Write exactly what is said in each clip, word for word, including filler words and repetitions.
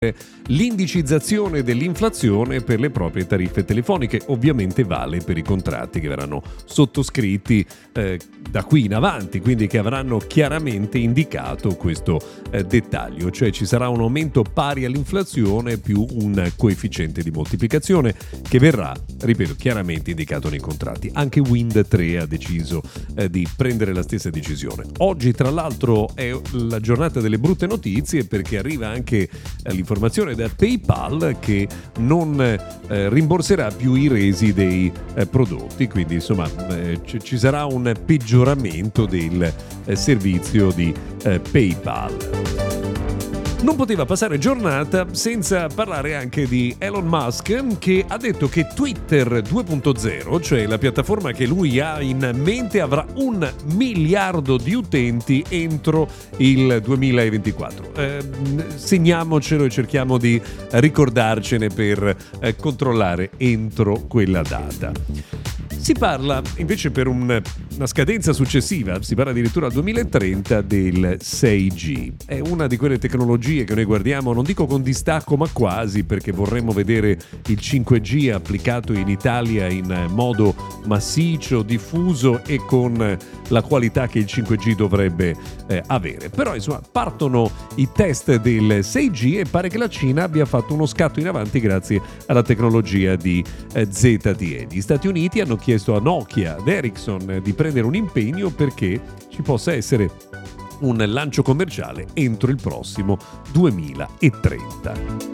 l'indicizzazione dell'inflazione per le proprie tariffe telefoniche. Ovviamente vale per i contratti che verranno sottoscritti eh, da qui in avanti, quindi che avranno chiaramente indicato questo eh, dettaglio, cioè ci sarà un aumento pari all'inflazione più un coefficiente di moltiplicazione che verrà, ripeto, chiaramente indicato nei contratti. Anche Wind tre ha deciso eh, di prendere la stessa decisione. Oggi tra l'altro è la giornata delle brutte notizie, perché arriva anche eh, l'informazione Informazione da PayPal che non eh, rimborserà più i resi dei eh, prodotti, quindi insomma eh, c- ci sarà un peggioramento del eh, servizio di eh, PayPal. Non poteva passare giornata senza parlare anche di Elon Musk, che ha detto che Twitter due punto zero, cioè la piattaforma che lui ha in mente, avrà un miliardo di utenti entro il duemilaventiquattro. Eh, segniamocelo e cerchiamo di ricordarcene per eh, controllare entro quella data. Si parla invece per un, una scadenza successiva, si parla addirittura al duemilatrenta del sei G. È una di quelle tecnologie che noi guardiamo, non dico con distacco, ma quasi, perché vorremmo vedere il cinque G applicato in Italia in modo massiccio, diffuso e con la qualità che il cinque G dovrebbe eh, avere. Però insomma partono i test del sei G e pare che la Cina abbia fatto uno scatto in avanti grazie alla tecnologia di eh, Z T E. Gli Stati Uniti hanno chiesto a Nokia ed Ericsson di prendere un impegno perché ci possa essere un lancio commerciale entro il prossimo duemilatrenta.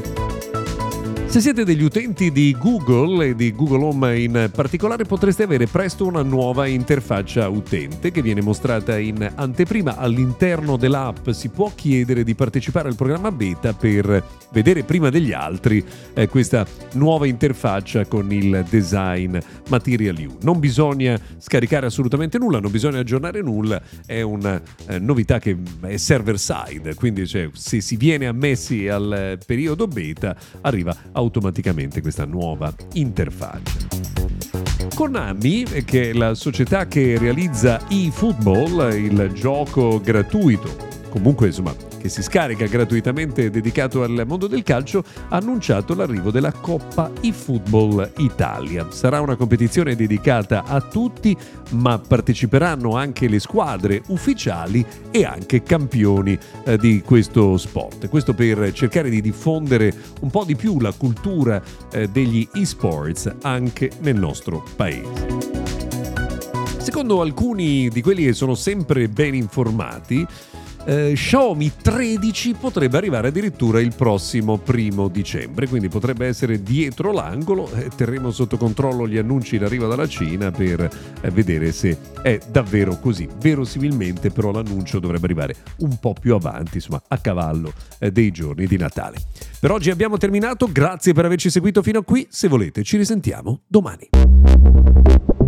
Se siete degli utenti di Google e di Google Home in particolare, potreste avere presto una nuova interfaccia utente che viene mostrata in anteprima. All'interno dell'app si può chiedere di partecipare al programma beta per vedere prima degli altri eh, questa nuova interfaccia con il design Material You. Non bisogna scaricare assolutamente nulla, non bisogna aggiornare nulla, è una eh, novità che è server side, quindi cioè, se si viene ammessi al periodo beta arriva automaticamente questa nuova interfaccia. Konami, che è la società che realizza eFootball, il gioco gratuito, comunque insomma che si scarica gratuitamente dedicato al mondo del calcio, ha annunciato l'arrivo della Coppa eFootball Italia. Sarà una competizione dedicata a tutti, ma parteciperanno anche le squadre ufficiali e anche campioni eh, di questo sport. Questo per cercare di diffondere un po' di più la cultura eh, degli eSports anche nel nostro paese. Secondo alcuni di quelli che sono sempre ben informati, Uh, Xiaomi tredici potrebbe arrivare addirittura il prossimo primo dicembre, quindi potrebbe essere dietro l'angolo. Eh, terremo sotto controllo gli annunci in arrivo dalla Cina per eh, vedere se è davvero così. Verosimilmente però l'annuncio dovrebbe arrivare un po' più avanti, insomma a cavallo eh, dei giorni di Natale. Per oggi abbiamo terminato, grazie per averci seguito fino a qui. Se volete ci risentiamo domani.